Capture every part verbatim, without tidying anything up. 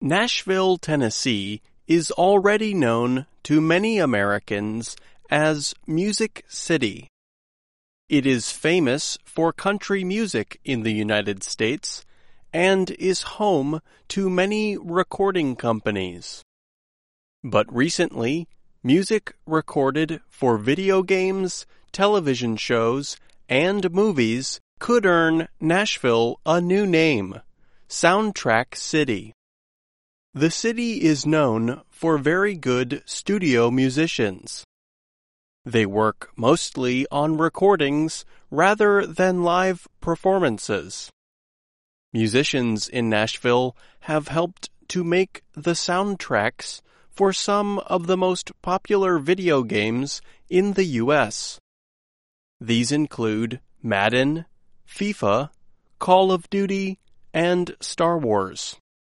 Nashville, Tennessee is already known to many Americans as Music City. It is famous for country music in the United States and is home to many recording companies. But recently, music recorded for video games, television shows, and movies could earn Nashville a new name, Soundtrack City. The city is known for very good studio musicians. They work mostly on recordings rather than live performances. Musicians in Nashville have helped to make the soundtracks for some of the most popular video games in the U S. These include Madden, FIFA, Call of Duty, and Star Wars.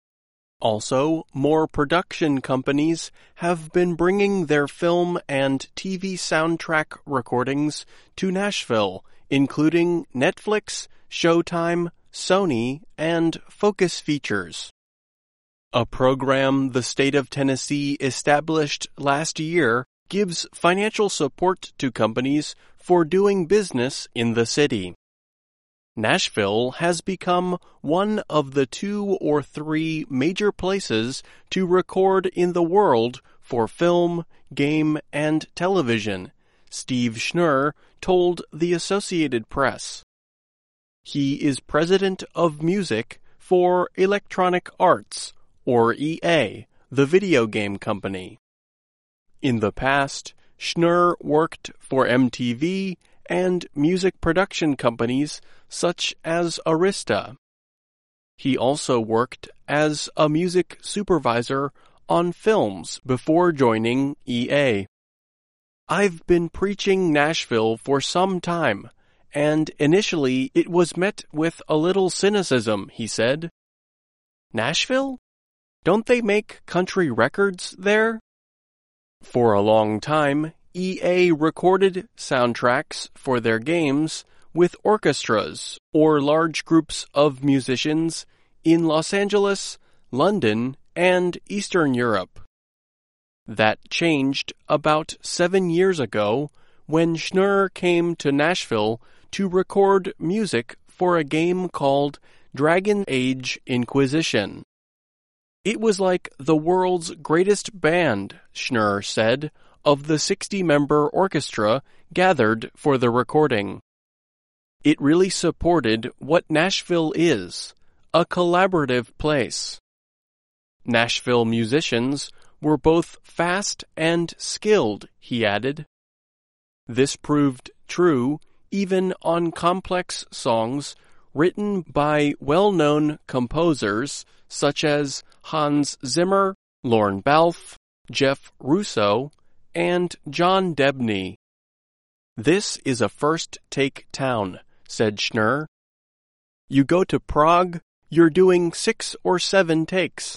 Also, more production companies have been bringing their film and T V soundtrack recordings to Nashville, including Netflix, Showtime, Sony, and Focus Features. A program the state of Tennessee established last year gives financial support to companies for doing business in the city. Nashville has become one of the two or three major places to record in the world for film, game, and television, Steve Schnurr told the Associated Press. He is president of music for Electronic Arts, or E A, the video game company. In the past, Schnurr worked for M T V and music production companies such as Arista. He also worked as a music supervisor on films before joining E A. I've been preaching Nashville for some time, and initially it was met with a little cynicism, he said. Nashville? Don't they make country records there? For a long time, E A recorded soundtracks for their games with orchestras or large groups of musicians in Los Angeles, London, and Eastern Europe. That changed about seven years ago when Schnurr came to Nashville to record music for a game called Dragon Age Inquisition. It was like the world's greatest band, Schnurr said, of the sixty-member orchestra gathered for the recording. It really supported what Nashville is, a collaborative place. Nashville musicians were both fast and skilled, he added. This proved true even on complex songs written by well-known composers such as Hans Zimmer, Lorne Balfe, Jeff Russo, and John Debney. This is a first-take town, said Schnurr. You go to Prague, you're doing six or seven takes.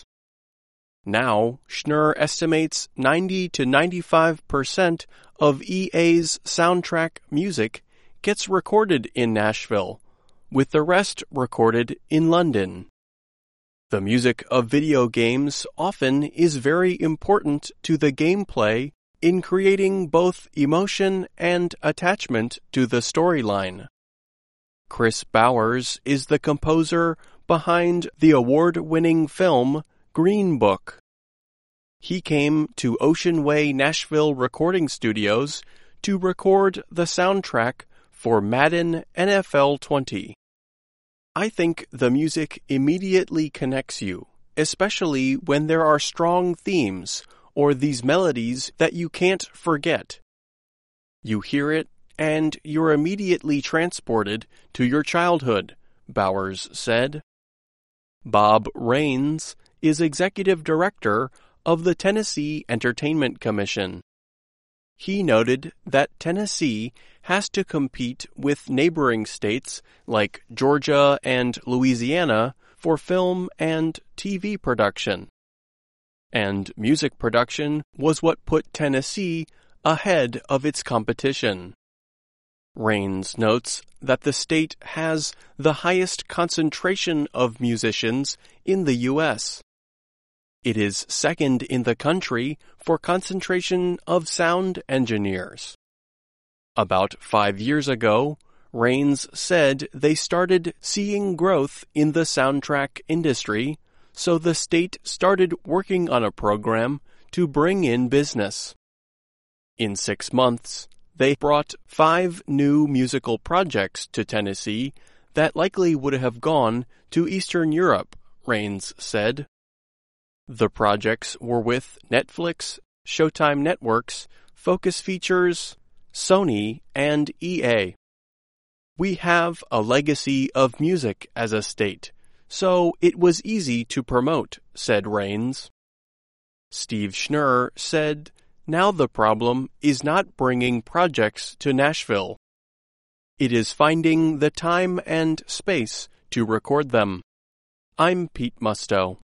Now, Schnurr estimates ninety to ninety-five percent of E A's soundtrack music gets recorded in Nashville, with the rest recorded in London. The music of video games often is very important to the gameplay in creating both emotion and attachment to the storyline. Chris Bowers is the composer behind the award-winning film Green Book. He came to Ocean Way Nashville Recording Studios to record the soundtrack for Madden N F L twenty. I think the music immediately connects you, especially when there are strong themes or these melodies that you can't forget. You hear it and you're immediately transported to your childhood, Bowers said. Bob Raines is executive director of the Tennessee Entertainment Commission. He noted that Tennessee has to compete with neighboring states like Georgia and Louisiana for film and T V production. And music production was what put Tennessee ahead of its competition. Raines notes that the state has the highest concentration of musicians in the U S It is second in the country for concentration of sound engineers. About five years ago, Raines said they started seeing growth in the soundtrack industry, so the state started working on a program to bring in business. In six months, they brought five new musical projects to Tennessee that likely would have gone to Eastern Europe, Raines said. The projects were with Netflix, Showtime Networks, Focus Features, Sony, and E A. We have a legacy of music as a state, so it was easy to promote, said Raines. Steve Schnurr said, now the problem is not bringing projects to Nashville. It is finding the time and space to record them. I'm Pete Musto.